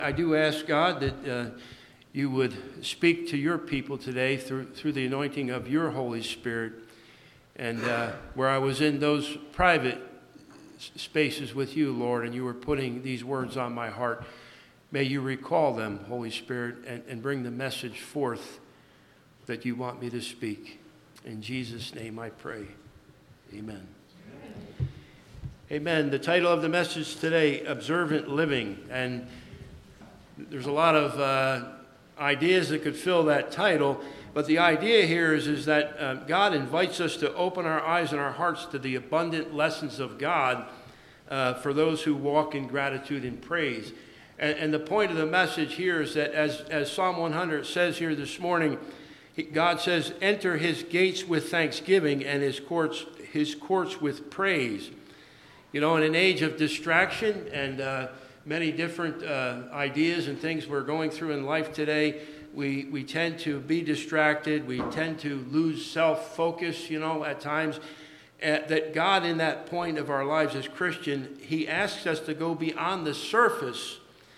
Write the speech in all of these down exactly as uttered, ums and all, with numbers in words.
I do ask God that uh, you would speak to your people today through through the anointing of your Holy Spirit. And uh, where I was in those private spaces with you, Lord, and you were putting these words on my heart, may you recall them, Holy Spirit, and, and bring the message forth that you want me to speak. In Jesus' name I pray. Amen. Amen. Amen. The title of the message today, Observant Living. And there's a lot of uh, ideas that could fill that title, but the idea here is, is that uh, God invites us to open our eyes and our hearts to the abundant lessons of God uh, for those who walk in gratitude and praise. And, and the point of the message here is that as, as Psalm one hundred says here this morning, he, God says, enter his gates with thanksgiving and his courts, his courts with praise. You know, in an age of distraction and uh, many different uh, ideas and things we're going through in life today, we, we tend to be distracted. We tend to lose self-focus, you know, at times. Uh, that God, in that point of our lives as Christian, he asks us to go beyond the surface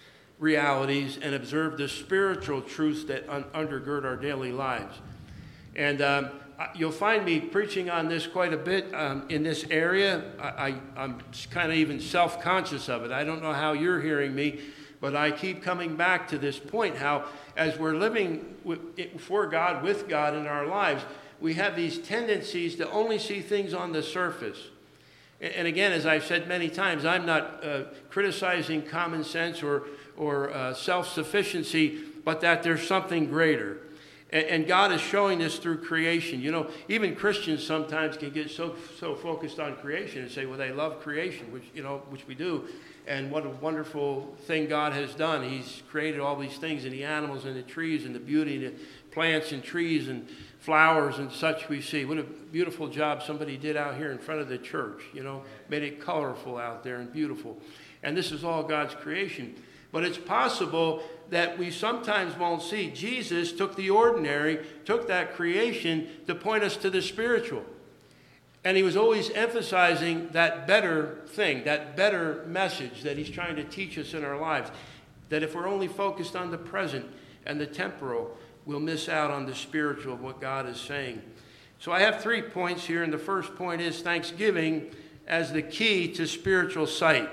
realities and observe the spiritual truths that un- undergird our daily lives. And um, you'll find me preaching on this quite a bit um, in this area. I, I, I'm kind of even self-conscious of it. I don't know how you're hearing me, but I keep coming back to this point, how as we're living with, for God, with God in our lives, we have these tendencies to only see things on the surface. And, and again, as I've said many times, I'm not uh, criticizing common sense or, or uh, self-sufficiency, but that there's something greater. And God is showing this through creation. You know, even Christians sometimes can get so so focused on creation and say, well, they love creation, which, you know, which we do. And what a wonderful thing God has done. He's created all these things, and the animals and the trees and the beauty, the plants and trees and flowers and such we see. What a beautiful job somebody did out here in front of the church, you know, made it colorful out there and beautiful. And this is all God's creation. But it's possible that we sometimes won't see. Jesus took the ordinary, took that creation to point us to the spiritual. And he was always emphasizing that better thing, that better message that he's trying to teach us in our lives. That if we're only focused on the present and the temporal, we'll miss out on the spiritual of what God is saying. So I have three points here, and the first point is thanksgiving as the key to spiritual sight.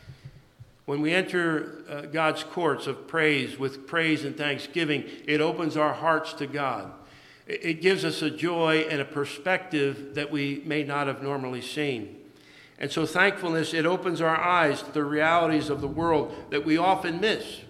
When we enter uh, God's courts of praise with praise and thanksgiving, it opens our hearts to God. It, it gives us a joy and a perspective that we may not have normally seen. And so thankfulness, it opens our eyes to the realities of the world that we often miss.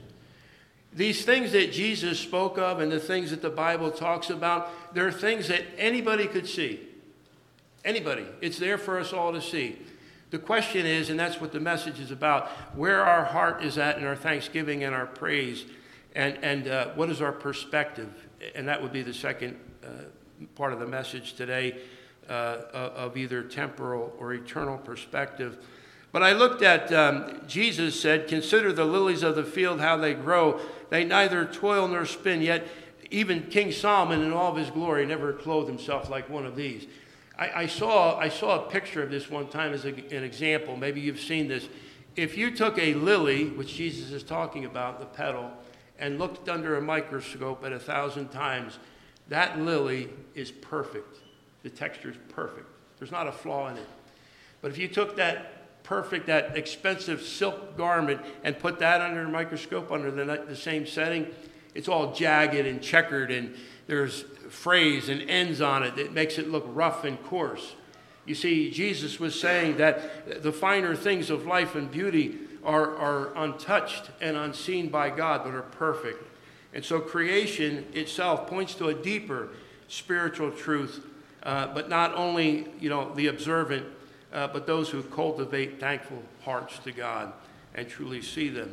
These things that Jesus spoke of and the things that the Bible talks about, they're things that anybody could see. Anybody. It's there for us all to see. The question is, and that's what the message is about, where our heart is at in our thanksgiving and our praise, and, and uh, what is our perspective? And that would be the second uh, part of the message today, uh, of either temporal or eternal perspective. But I looked at, um, Jesus said, consider the lilies of the field, how they grow. They neither toil nor spin, yet even King Solomon in all of his glory never clothed himself like one of these. I saw I saw a picture of this one time as a, an example. Maybe you've seen this. If you took a lily, which Jesus is talking about, the petal, and looked under a microscope at a thousand times, that lily is perfect. The texture is perfect. There's not a flaw in it. But if you took that perfect, that expensive silk garment and put that under a microscope under the, the same setting, it's all jagged and checkered, and there's phrase and ends on it that makes it look rough and coarse. You see, Jesus was saying that the finer things of life and beauty are, are untouched and unseen by God, but are perfect. And so creation itself points to a deeper spiritual truth, uh, but not only, you know, the observant, uh, but those who cultivate thankful hearts to God and truly see them.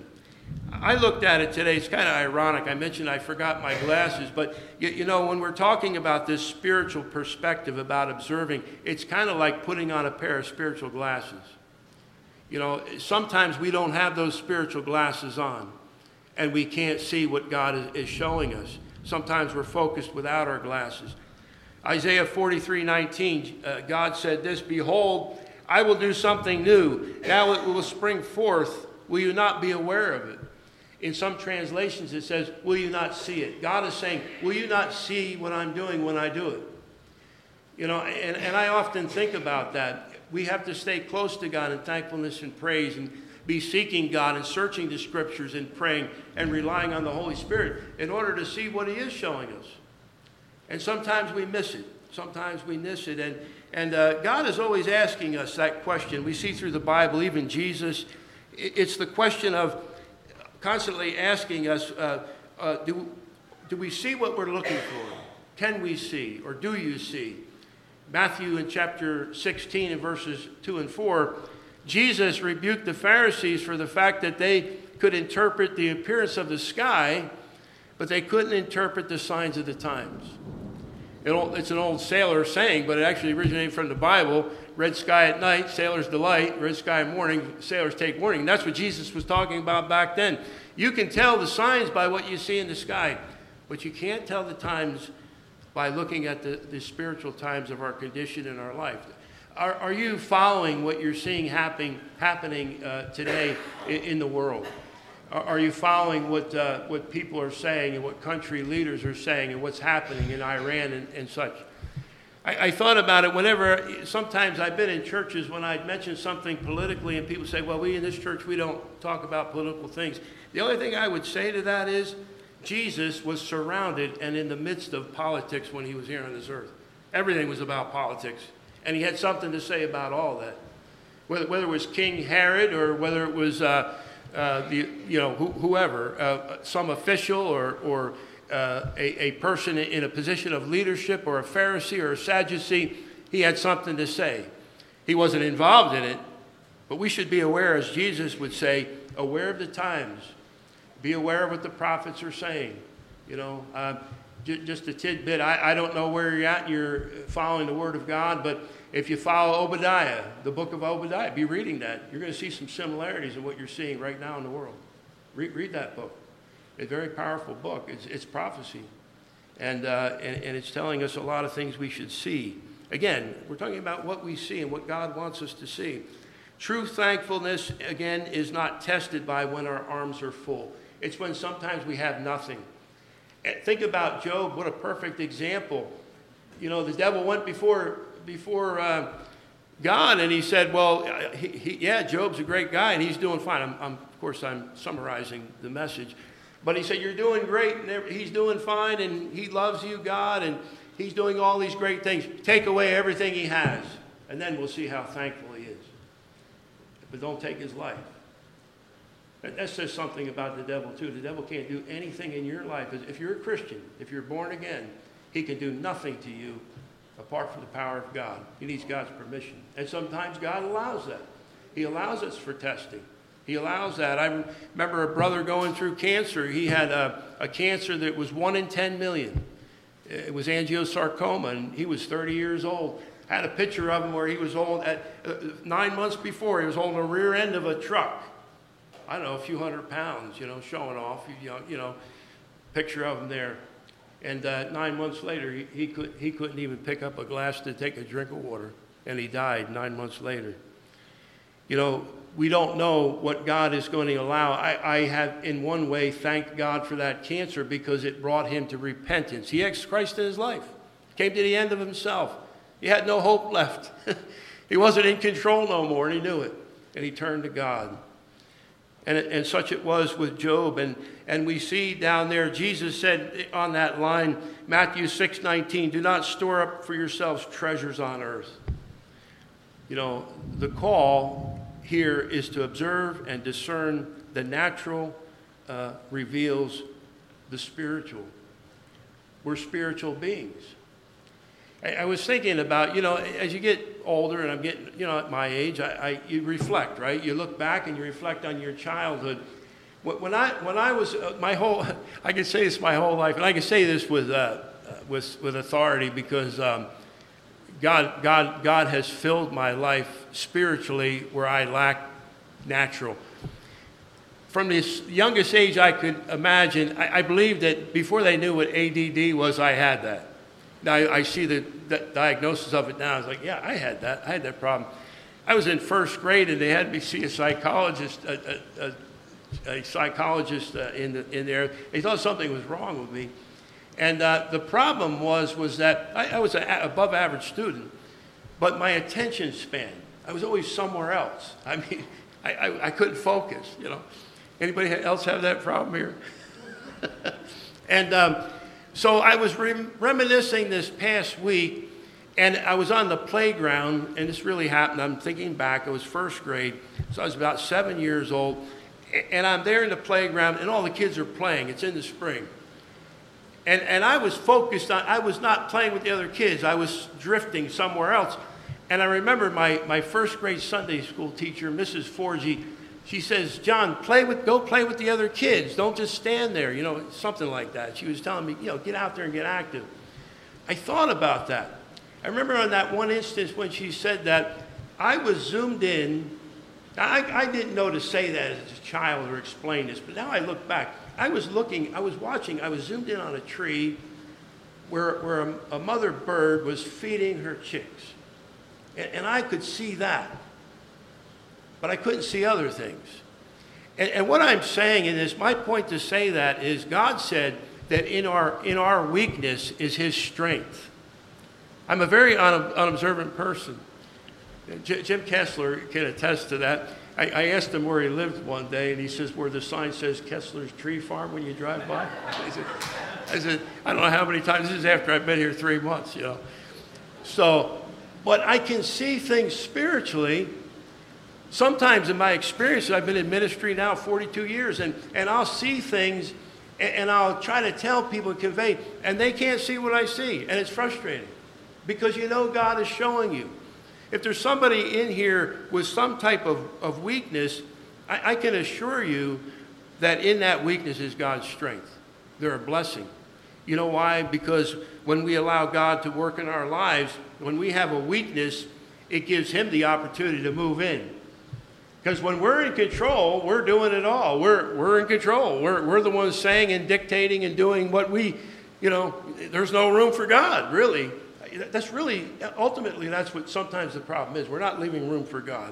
I looked at it today. It's kind of ironic. I mentioned I forgot my glasses, but you, you know, when we're talking about this spiritual perspective about observing, it's kind of like putting on a pair of spiritual glasses. You know, sometimes we don't have those spiritual glasses on, and we can't see what God is, is showing us. Sometimes we're focused without our glasses. Isaiah forty-three nineteen, uh, God said this, behold, I will do something new. Now it will spring forth. Will you not be aware of it? In some translations it says, will you not see it? God is saying, will you not see what I'm doing when I do it? You know, and, and I often think about that. We have to stay close to God in thankfulness and praise, and be seeking God and searching the scriptures and praying and relying on the Holy Spirit in order to see what he is showing us. And sometimes we miss it. Sometimes we miss it. And, and uh, God is always asking us that question. We see through the Bible, even Jesus, it's the question of constantly asking us, uh, uh, do, do we see what we're looking for? Can we see, or do you see? Matthew in chapter sixteen and verses two and four, Jesus rebuked the Pharisees for the fact that they could interpret the appearance of the sky, but they couldn't interpret the signs of the times. It's an old sailor saying, but it actually originated from the Bible. Red sky at night, sailors delight. Red sky in morning, sailors take warning. And that's what Jesus was talking about back then. You can tell the signs by what you see in the sky, but you can't tell the times by looking at the, the spiritual times of our condition in our life. Are, are you following what you're seeing happening, happening uh, today in, in the world? Are, are you following what, uh, what people are saying and what country leaders are saying and what's happening in Iran and, and such? I, I thought about it whenever, sometimes I've been in churches when I'd mention something politically and people say, well, we in this church, we don't talk about political things. The only thing I would say to that is Jesus was surrounded and in the midst of politics when he was here on this earth. Everything was about politics. And he had something to say about all that. Whether, whether it was King Herod or whether it was, uh, uh, the, you know, wh- whoever, uh, some official or, or uh, a, a person in a position of leadership or a Pharisee or a Sadducee, he had something to say. He wasn't involved in it, but we should be aware, as Jesus would say, aware of the times. Be aware of what the prophets are saying. You know, uh, j- just a tidbit. I, I don't know where you're at. You're following the Word of God, but if you follow Obadiah, the book of Obadiah, be reading that. You're going to see some similarities in what you're seeing right now in the world. Read, read that book. It's a very powerful book. It's, it's prophecy. And, uh, and, and it's telling us a lot of things we should see. Again, we're talking about what we see and what God wants us to see. True thankfulness, again, is not tested by when our arms are full. It's when sometimes we have nothing. Think about Job. What a perfect example. You know, the devil went before before uh, God, and he said, well, he, he, yeah, Job's a great guy, and he's doing fine. I'm, I'm, of course, I'm summarizing the message. But he said, you're doing great, and he's doing fine, and he loves you, God, and he's doing all these great things. Take away everything he has, and then we'll see how thankful he is. But don't take his life. That says something about the devil, too. The devil can't do anything in your life. If you're a Christian, if you're born again, he can do nothing to you apart from the power of God. He needs God's permission. And sometimes God allows that. He allows us for testing. He allows that. I remember a brother going through cancer. He had a, a cancer that was one in ten million. It was angiosarcoma, and he was thirty years old. I had a picture of him where he was old at uh, nine months before. He was holding the rear end of a truck. I don't know, a few hundred pounds, you know, showing off, you know, you know picture of him there. And uh, nine months later, he, he, could, he couldn't even pick up a glass to take a drink of water. And he died nine months later. You know, we don't know what God is going to allow. I, I have, in one way, thanked God for that cancer because it brought him to repentance. He asked Christ in his life. Came to the end of himself. He had no hope left. He wasn't in control no more, and he knew it. And he turned to God. And, and such it was with Job. And, and we see down there, Jesus said on that line, Matthew six nineteen, do not store up for yourselves treasures on earth. You know, the call here is to observe and discern the natural uh, reveals the spiritual. We're spiritual beings. I, I was thinking about, you know, as you get older, and I'm getting, you know, at my age, I, I you reflect, right? You look back and you reflect on your childhood. When I when I was uh, my whole, I can say this my whole life, and I can say this with uh, with with authority because um, God God God has filled my life spiritually where I lack natural. From the youngest age I could imagine, I, I believe that before they knew what A D D was, I had that. Now, I, I see the, the diagnosis of it now. I was like, yeah, I had that. I had that problem. I was in first grade, and they had me see a psychologist, a, a, a a psychologist uh, in, the, in there. He thought something was wrong with me. And uh, the problem was, was that I, I was an above average student, but my attention span, I was always somewhere else. I mean, I, I, I couldn't focus, you know. Anybody else have that problem here? and um, so I was re- reminiscing this past week, and I was on the playground, and this really happened. I'm thinking back, it was first grade, so I was about seven years old, and I'm there in the playground, and all the kids are playing. It's in the spring. And, and I was focused on, I was not playing with the other kids. I was drifting somewhere else. And I remember my, my first grade Sunday school teacher, Missus Forgy, she says, John, play with, go play with the other kids. Don't just stand there, you know, something like that. She was telling me, you know, get out there and get active. I thought about that. I remember on that one instance when she said that, I was zoomed in. I, I didn't know to say that as a child or explain this, but now I look back. I was looking, I was watching, I was zoomed in on a tree where, where a, a mother bird was feeding her chicks. And, and I could see that, but I couldn't see other things. And, and what I'm saying in this, my point to say that is God said that in our, in our weakness is his strength. I'm a very un, unobservant person. J- Jim Kessler can attest to that. I, I asked him where he lived one day, and he says, where the sign says Kessler's Tree Farm when you drive by. I said, I said, I don't know how many times. This is after I've been here three months, you know. So, but I can see things spiritually. Sometimes in my experience, I've been in ministry now forty-two years, and, and I'll see things, and, and I'll try to tell people and convey, and they can't see what I see, and it's frustrating. Because you know God is showing you. If there's somebody in here with some type of, of weakness, I, I can assure you that in that weakness is God's strength. They're a blessing. You know why? Because when we allow God to work in our lives, when we have a weakness, it gives him the opportunity to move in. Because when we're in control, we're doing it all. We're, we're in control. We're, we're the ones saying and dictating and doing what we, you know, there's no room for God, really. That's really, ultimately, that's what sometimes the problem is. We're not leaving room for God.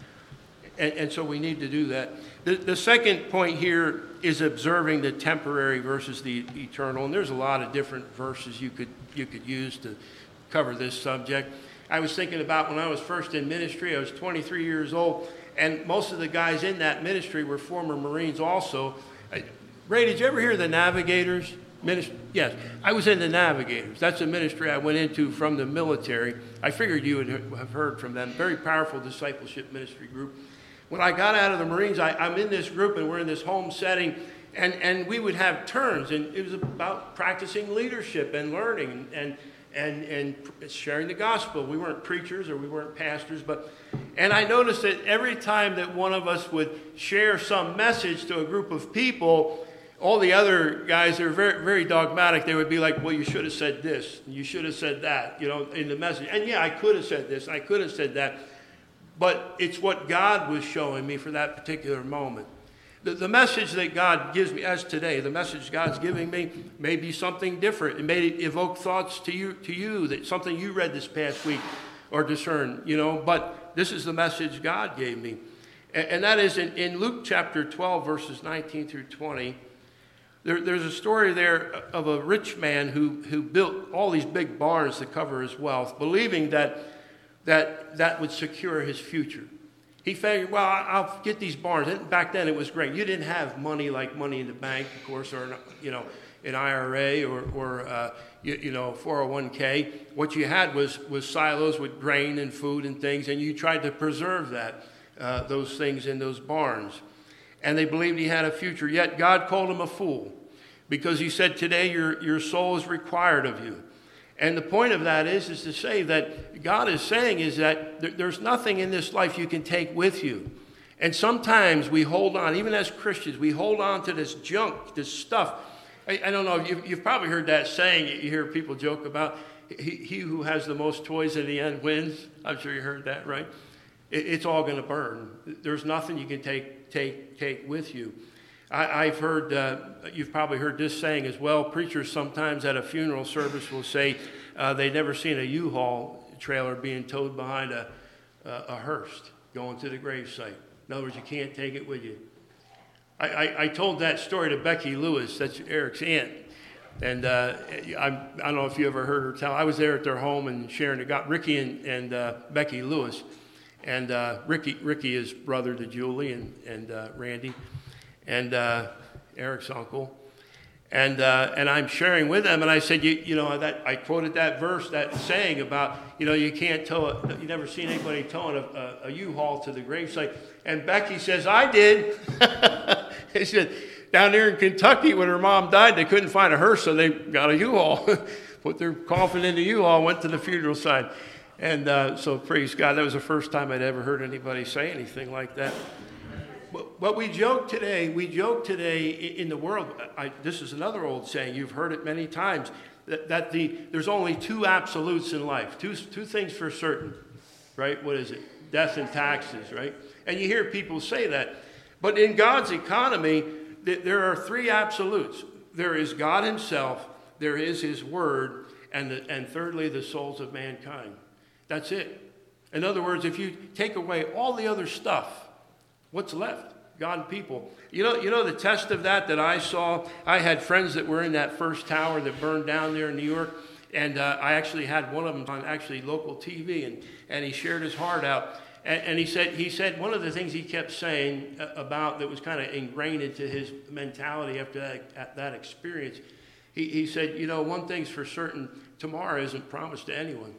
And, and so we need to do that. The, the second point here is observing the temporary versus the eternal. And there's a lot of different verses you could, you could use to cover this subject. I was thinking about when I was first in ministry, I was twenty-three years old, and most of the guys in that ministry were former Marines also. Ray, did you ever hear of the Navigators? Ministry? Yes, I was in the Navigators. That's a ministry I went into from the military. I figured you would have heard from them. Very powerful discipleship ministry group. When I got out of the Marines, I, I'm in this group, and we're in this home setting, and, and we would have turns, and it was about practicing leadership and learning and, and, and sharing the gospel. We weren't preachers or we weren't pastors, but, and I noticed that every time that one of us would share some message to a group of people, all the other guys, they were very, very dogmatic. They would be like, well, you should have said this. You should have said that, you know, in the message. And yeah, I could have said this. I could have said that. But it's what God was showing me for that particular moment. The, the message that God gives me, as today, the message God's giving me may be something different. It may evoke thoughts to you, to you that something you read this past week or discern, you know. But this is the message God gave me. And, and that is in, in Luke chapter twelve, verses nineteen through twenty. There, there's a story there of a rich man who, who built all these big barns to cover his wealth, believing that that, that would secure his future. He figured, well, I'll get these barns. And back then it was great. You didn't have money like money in the bank, of course, or you know, an I R A or, or uh, you, you know, four oh one k. What you had was, was silos with grain and food and things, and you tried to preserve that, uh, those things in those barns. And they believed he had a future. Yet God called him a fool because he said, today your, your soul is required of you. And the point of that is, is to say that God is saying is that th- there's nothing in this life you can take with you. And sometimes we hold on, even as Christians, we hold on to this junk, this stuff. I, I don't know, you've, you've probably heard that saying, you hear people joke about, he, he who has the most toys in the end wins. I'm sure you heard that, right? It, it's all going to burn. There's nothing you can take take take with you. I, I've heard, uh, you've probably heard this saying as well. Preachers sometimes at a funeral service will say uh, they've never seen a U-Haul trailer being towed behind a, a, a hearse going to the gravesite. In other words, you can't take it with you. I I, I, I told that story to Becky Lewis, that's Eric's aunt. And uh, I, I don't know if you ever heard her tell. I was there at their home and sharing it. Got Ricky and, and uh, Becky Lewis. And uh, Ricky Ricky is brother to Julie and, and uh, Randy. And uh, Eric's uncle. And uh, and I'm sharing with them, and I said, you you know, that I quoted that verse, that saying about, you know, you can't tow, a, you never seen anybody towing a, a, a U-Haul to the gravesite. And Becky says, I did. He said, down there in Kentucky when her mom died, they couldn't find a hearse, so they got a U-Haul, put their coffin in the U-Haul, went to the funeral side. And uh, so praise God, that was the first time I'd ever heard anybody say anything like that. But we joke today, we joke today in the world, I, this is another old saying, you've heard it many times, that, that the there's only two absolutes in life, two, two things for certain, right? What is it? Death and taxes, right? And you hear people say that. But in God's economy, th- there are three absolutes. There is God himself, there is his word, and, the, and thirdly, the souls of mankind. That's it. In other words, if you take away all the other stuff, what's left? God and people. You know, you know the test of that that I saw? I had friends that were in that first tower that burned down there in New York, and uh, I actually had one of them on actually local T V, and, and he shared his heart out. And, and he said he said one of the things he kept saying about that was kind of ingrained into his mentality after that, that experience, he, he said, you know, one thing's for certain, tomorrow isn't promised to anyone.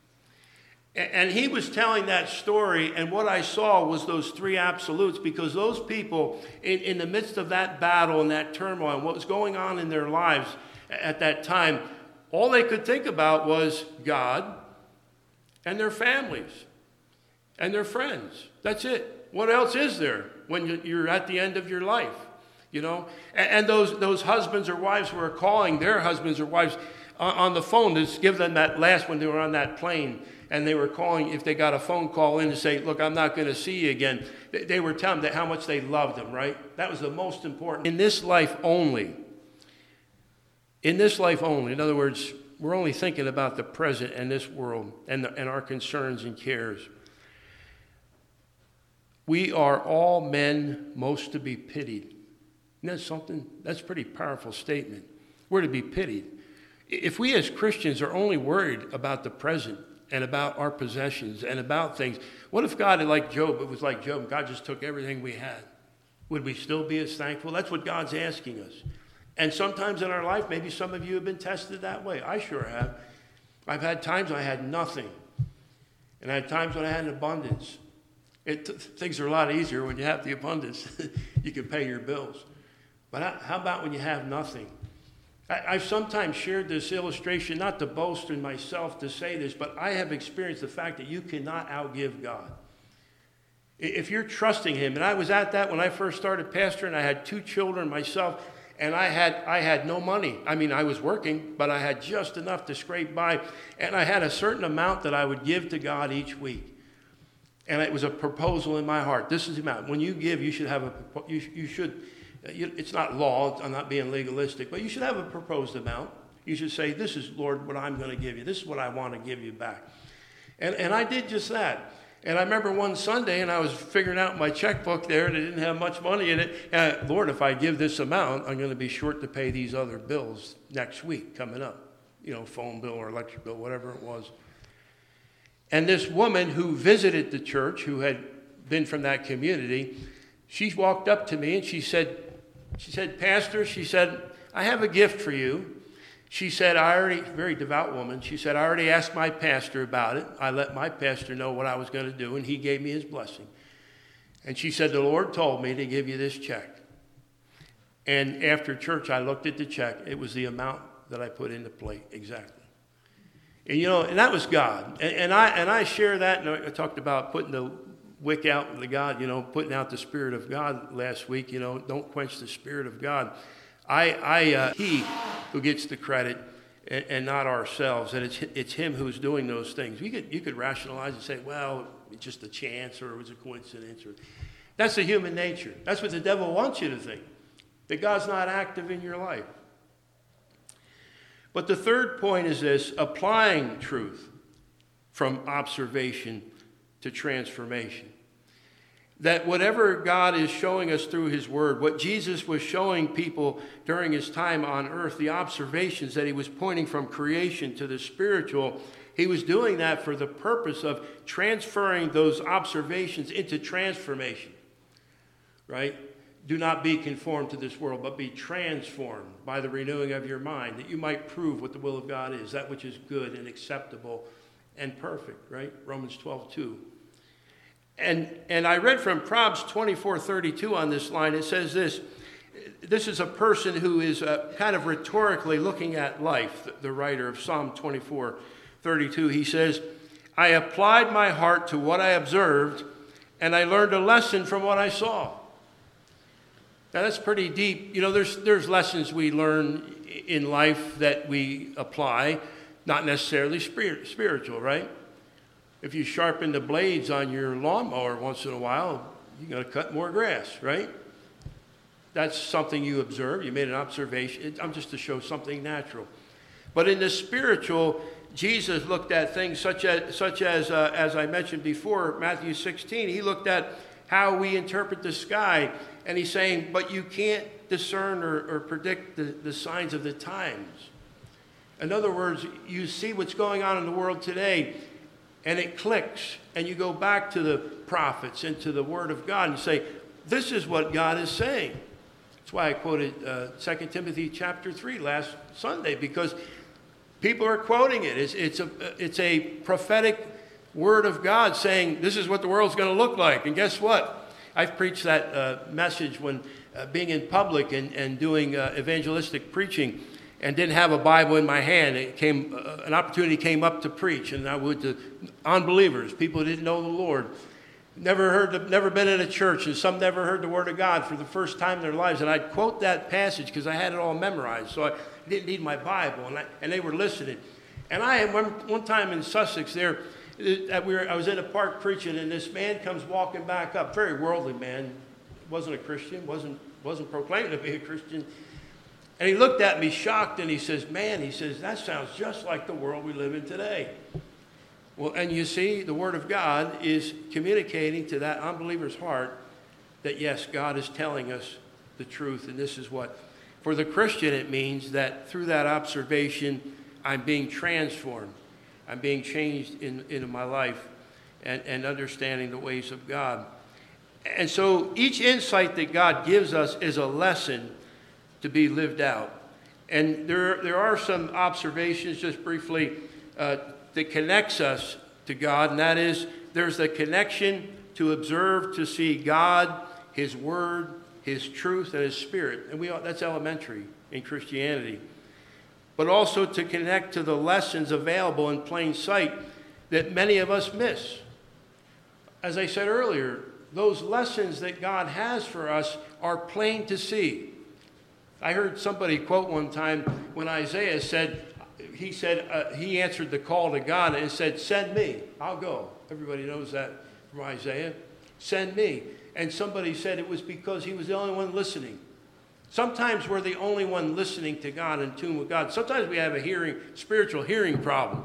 And he was telling that story, and what I saw was those three absolutes, because those people, in, in the midst of that battle and that turmoil, and what was going on in their lives at that time, all they could think about was God and their families and their friends. That's it. What else is there when you're at the end of your life? You know, and, and those those husbands or wives who are calling their husbands or wives on, on the phone to give them that last when they were on that plane. And they were calling, if they got a phone call in to say, look, I'm not going to see you again. They were telling them how much they loved them, right? That was the most important. In this life only, in this life only, in other words, we're only thinking about the present and this world and, the, and our concerns and cares. We are all men most to be pitied. Isn't that something? That's a pretty powerful statement. We're to be pitied. If we as Christians are only worried about the present, and about our possessions, and about things. What if God, like Job, it was like Job, God just took everything we had? Would we still be as thankful? That's what God's asking us. And sometimes in our life, maybe some of you have been tested that way. I sure have. I've had times I had nothing. And I had times when I had an abundance. It, things are a lot easier when you have the abundance. You can pay your bills. But how about when you have nothing? I've sometimes shared this illustration, not to boast in myself to say this, but I have experienced the fact that you cannot outgive God. If you're trusting him, and I was at that when I first started pastoring, I had two children myself, and I had I had no money. I mean, I was working, but I had just enough to scrape by, and I had a certain amount that I would give to God each week. And it was a proposal in my heart. This is the amount. When you give, you should have a, you, you should, it's not law, I'm not being legalistic, but you should have a proposed amount. You should say, this is, Lord, what I'm going to give you. This is what I want to give you back. And and I did just that. And I remember one Sunday, and I was figuring out my checkbook there, and it didn't have much money in it. And Lord, if I give this amount, I'm going to be short to pay these other bills next week coming up. You know, phone bill or electric bill, whatever it was. And this woman who visited the church, who had been from that community, she walked up to me and she said, she said, Pastor, she said, I have a gift for you. She said, I already, very devout woman, she said, I already asked my pastor about it. I let my pastor know what I was going to do, and he gave me his blessing. And she said, the Lord told me to give you this check. And after church, I looked at the check. It was the amount that I put in the plate, exactly. And, you know, and that was God. And, and I and I share that, and I talked about putting the wick out with the God, you know, putting out the Spirit of God last week, you know, don't quench the Spirit of God. I, I, uh, he who gets the credit and, and not ourselves, and it's it's him who's doing those things. You could you could rationalize and say, well, it's just a chance, or it was a coincidence, or that's the human nature. That's what the devil wants you to think, that God's not active in your life. But the third point is this: applying truth from observation to transformation. That whatever God is showing us through his word, what Jesus was showing people during his time on earth, the observations that he was pointing from creation to the spiritual, he was doing that for the purpose of transferring those observations into transformation, right? Do not be conformed to this world, but be transformed by the renewing of your mind, that you might prove what the will of God is, that which is good and acceptable and perfect, right? Romans twelve two. And, and I read from Proverbs twenty-four thirty-two on this line. It says this. This is a person who is uh, kind of rhetorically looking at life, the, the writer of Psalm twenty-four thirty-two. He says, I applied my heart to what I observed, and I learned a lesson from what I saw. Now, that's pretty deep. You know, there's, there's lessons we learn in life that we apply, not necessarily spirit, spiritual, right? If you sharpen the blades on your lawnmower once in a while, you're going to cut more grass, right? That's something you observe. You made an observation. I'm just to show something natural. But in the spiritual, Jesus looked at things such as, such as, uh, as I mentioned before, Matthew sixteen. He looked at how we interpret the sky, and he's saying, but you can't discern or, or predict the, the signs of the times. In other words, you see what's going on in the world today, and it clicks, and you go back to the prophets and to the Word of God and say, this is what God is saying. That's why I quoted uh, Second Timothy chapter three last Sunday, because people are quoting it. It's, it's, a, it's a prophetic Word of God saying, this is what the world's going to look like. And guess what? I've preached that uh, message when uh, being in public and, and doing uh, evangelistic preaching, and didn't have a Bible in my hand. It came, uh, an opportunity came up to preach, and I would to unbelievers, people who didn't know the Lord, never heard, the, never been in a church, and some never heard the Word of God for the first time in their lives. And I'd quote that passage because I had it all memorized, so I didn't need my Bible, and, I, and they were listening. And I had one, one time in Sussex there, uh, we were, I was in a park preaching, and this man comes walking back up, very worldly man, wasn't a Christian, wasn't wasn't proclaiming to be a Christian. And he looked at me shocked, and he says, man, he says, that sounds just like the world we live in today. Well, and you see, the Word of God is communicating to that unbeliever's heart that, yes, God is telling us the truth, and this is what. For the Christian, it means that through that observation, I'm being transformed. I'm being changed in, in my life and, and understanding the ways of God. And so each insight that God gives us is a lesson to be lived out. And there, there are some observations, just briefly, uh, that connects us to God, and that is there's the connection to observe, to see God, His Word, His truth, and His Spirit. And we all, that's elementary in Christianity. But also to connect to the lessons available in plain sight that many of us miss. As I said earlier, those lessons that God has for us are plain to see. I heard somebody quote one time when Isaiah said, he said, uh, he answered the call to God and said, send me, I'll go. Everybody knows that from Isaiah. Send me. And somebody said it was because he was the only one listening. Sometimes we're the only one listening to God, in tune with God. Sometimes we have a hearing, spiritual hearing problem.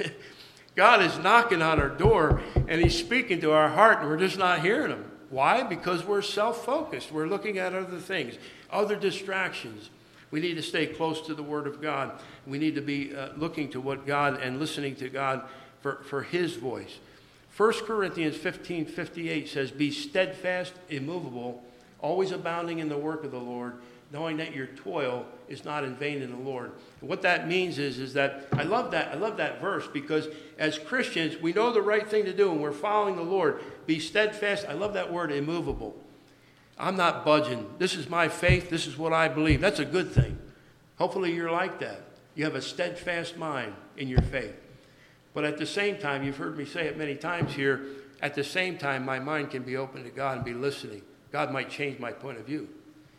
God is knocking on our door, and He's speaking to our heart, and we're just not hearing Him. Why? Because we're self-focused. We're looking at other things, other distractions. We need to stay close to the Word of God. We need to be uh, looking to what God and listening to God for, for His voice. First Corinthians fifteen fifty-eight says, be steadfast, immovable, always abounding in the work of the Lord, knowing that your toil is not in vain in the Lord. And what that means is, is that I love that, I love that verse, because as Christians, we know the right thing to do, and we're following the Lord. Be steadfast. I love that word, immovable. I'm not budging. This is my faith. This is what I believe. That's a good thing. Hopefully you're like that. You have a steadfast mind in your faith. But at the same time, you've heard me say it many times here, at the same time, my mind can be open to God and be listening. God might change my point of view.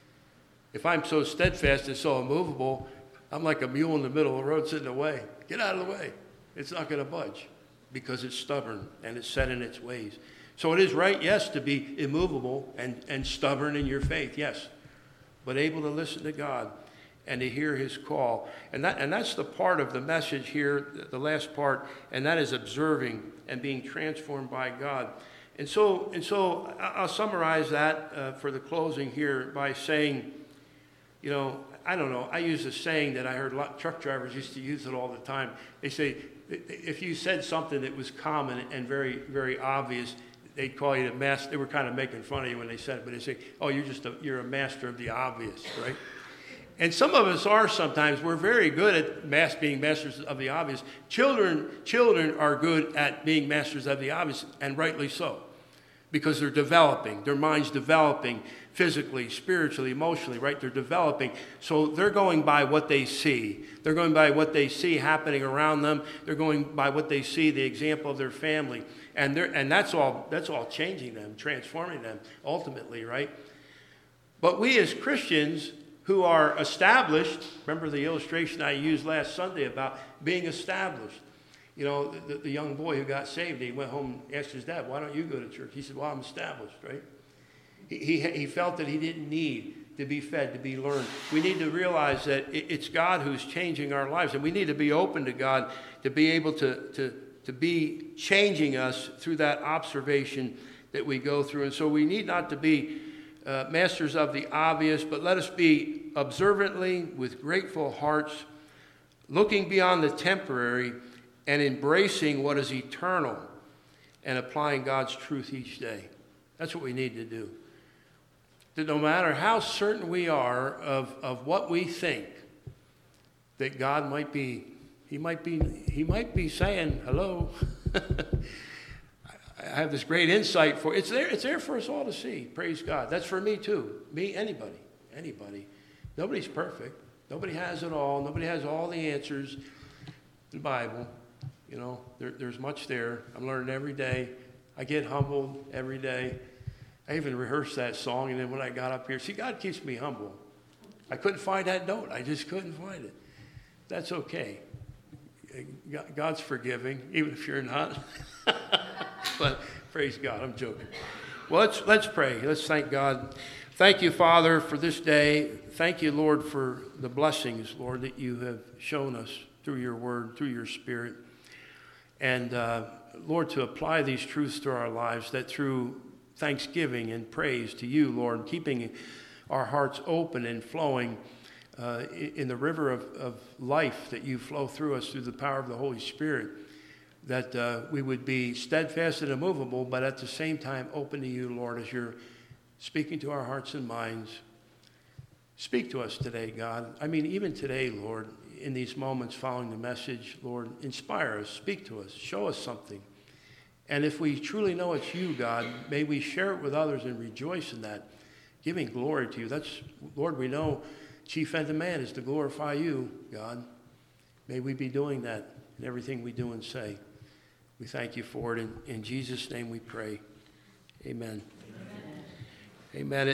If I'm so steadfast and so immovable, I'm like a mule in the middle of the road sitting away. Get out of the way. It's not going to budge because it's stubborn and it's set in its ways. So it is right, yes, to be immovable and, and stubborn in your faith, yes, but able to listen to God and to hear His call. And that and that's the part of the message here, the last part, and that is observing and being transformed by God. And so, and so I'll summarize that uh, for the closing here by saying, you know, I don't know, I use a saying that I heard a lot, truck drivers used to use it all the time. They say, if you said something that was common and very, very obvious, they'd call you a master. They were kind of making fun of you when they said it, but they say, oh, you're just a, you're a master of the obvious, right? And some of us are sometimes. We're very good at mass, being masters of the obvious. Children, children are good at being masters of the obvious, and rightly so, because they're developing. Their mind's developing physically, spiritually, emotionally, right? They're developing. So they're going by what they see. They're going by what they see happening around them. They're going by what they see, the example of their family. And they're, and that's all, that's all changing them, transforming them ultimately, right? But we as Christians who are established, remember the illustration I used last Sunday about being established. You know, the, the young boy who got saved, he went home and asked his dad, why don't you go to church? He said, well, I'm established, right? He, he, he felt that he didn't need to be fed, to be learned. We need to realize that it, it's God who's changing our lives, and we need to be open to God to be able to, to, to be changing us through that observation that we go through. And so we need not to be uh, masters of the obvious, but let us be observantly, with grateful hearts, looking beyond the temporary and embracing what is eternal and applying God's truth each day. That's what we need to do. That no matter how certain we are of, of what we think, that God might be, he might be, he might be saying, hello, I have this great insight for, it's there, it's there for us all to see. Praise God. That's for me too. Me, anybody, anybody. Nobody's perfect. Nobody has it all. Nobody has all the answers. The Bible, you know, there, there's much there. I'm learning every day. I get humbled every day. I even rehearsed that song, and then when I got up here, see, God keeps me humble. I couldn't find that note. I just couldn't find it. That's okay. God's forgiving, even if you're not. But praise God, I'm joking. Well, let's, let's pray. Let's thank God. Thank you, Father, for this day. Thank you, Lord, for the blessings, Lord, that you have shown us through your word, through your spirit. And, uh, Lord, to apply these truths to our lives, that through thanksgiving and praise to you, Lord, keeping our hearts open and flowing uh, in the river of, of life that you flow through us through the power of the Holy Spirit, that uh, we would be steadfast and immovable, but at the same time open to you, Lord, as you're speaking to our hearts and minds. Speak to us today, God. I mean, even today, Lord, in these moments following the message, Lord, inspire us, speak to us, show us something. And if we truly know it's you, God, may we share it with others and rejoice in that, giving glory to you. That's, Lord, we know chief end of man is to glorify you, God. May we be doing that in everything we do and say. We thank you for it. In, in Jesus' name we pray. Amen. Amen. Amen.